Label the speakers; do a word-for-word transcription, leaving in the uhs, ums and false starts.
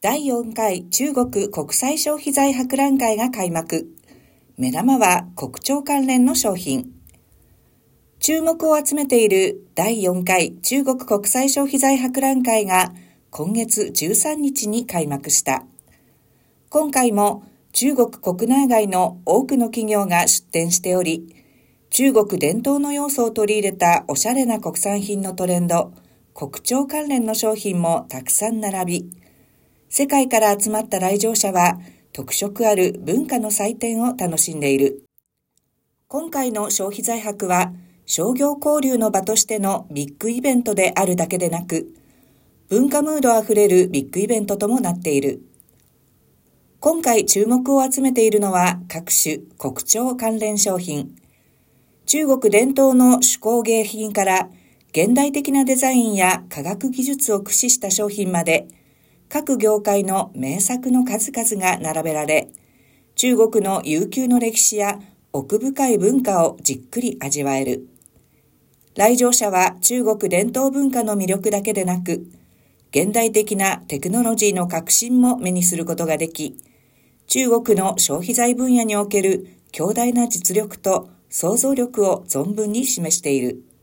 Speaker 1: だいよんかい中国国際消費財博覧会が開幕。目玉は国潮関連の商品。注目を集めているだいよんかい中国国際消費財博覧会が今月じゅうさんにちに開幕した。今回も中国国内外の多くの企業が出展しており、中国伝統の要素を取り入れたおしゃれな国産品のトレンド、国潮関連の商品もたくさん並び、世界から集まった来場者は特色ある文化の祭典を楽しんでいる。今回の消費財博は商業交流の場としてのビッグイベントであるだけでなく、文化ムードあふれるビッグイベントともなっている。今回注目を集めているのは各種国潮関連商品。中国伝統の手工芸品から現代的なデザインや科学技術を駆使した商品まで、各業界の名作の数々が並べられ、中国の悠久の歴史や奥深い文化をじっくり味わえる。来場者は中国伝統文化の魅力だけでなく、現代的なテクノロジーの革新も目にすることができ、中国の消費財分野における強大な実力と想像力を存分に示している。